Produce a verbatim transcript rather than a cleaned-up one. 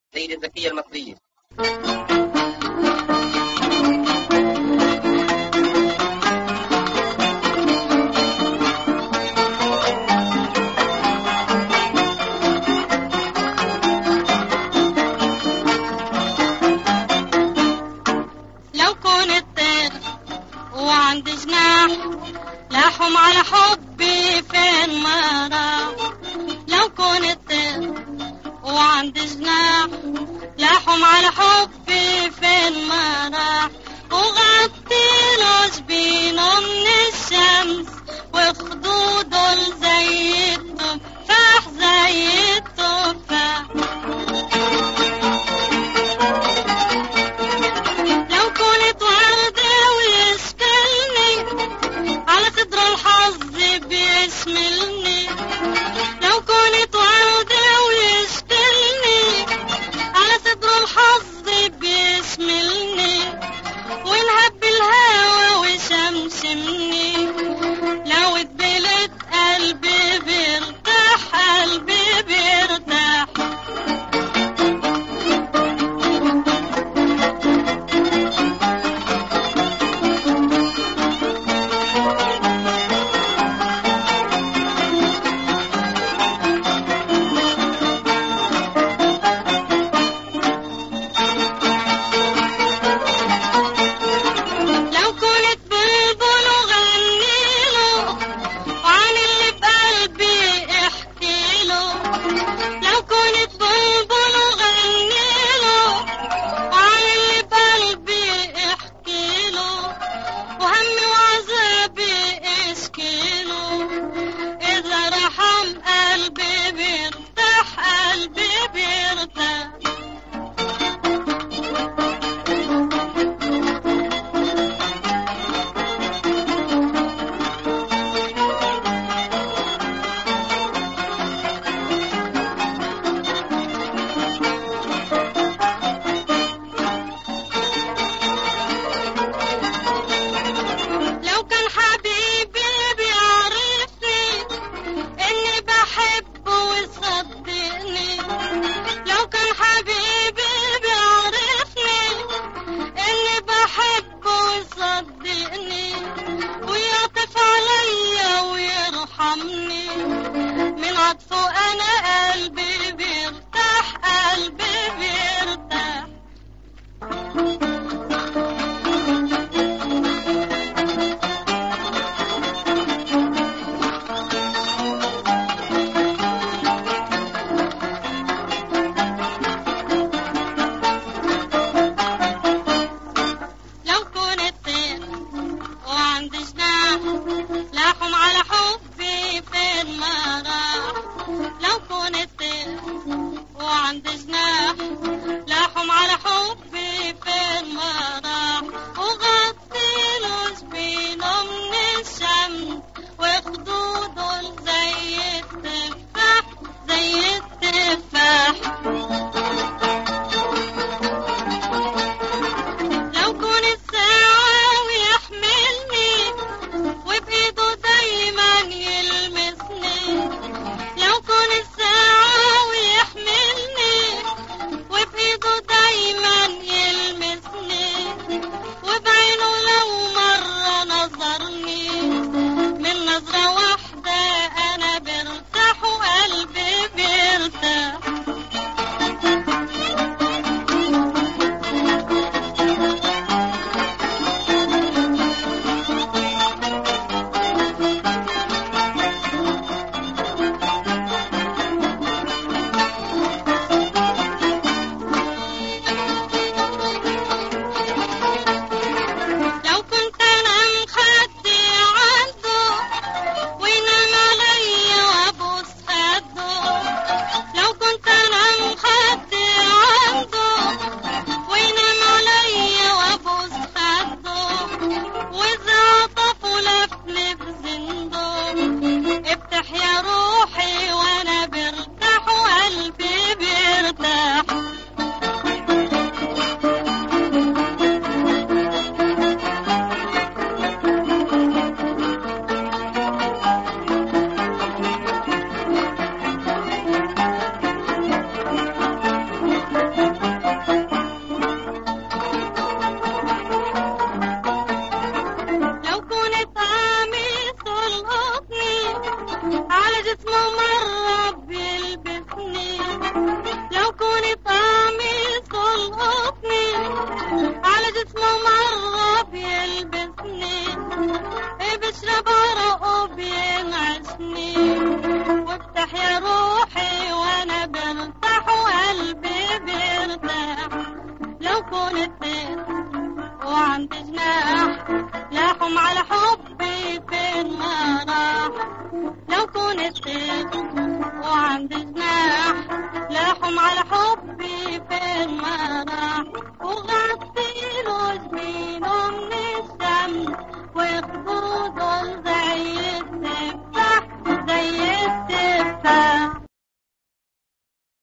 سيدة زكية المصرية. لو كنت طير وعندي جناح لاحم على حبي فين ما راح. لو كنت طير وعندي جناح لاحم على حبي فين ما راح. وغطيله جبينه من الشمس وخدوده زي التفاح زي التفاح. لو كنت وردة ويشكلني على صدر الحظ بيشملني. لو كنت وردة ويشكلني على صدر الحظ بيشملني ونهب الهوى وشمشمني. لو اتبلت قلبي بيرتاح قلبي بيرتاح. من عطفه أنا قلبي بيرتاح قلبي بيرتاح. لو كنت طير وعندي جناح لاحم على حبي فين ما راح. لو كنت طير وعندي جناح لاحم على حبي فين ما راح.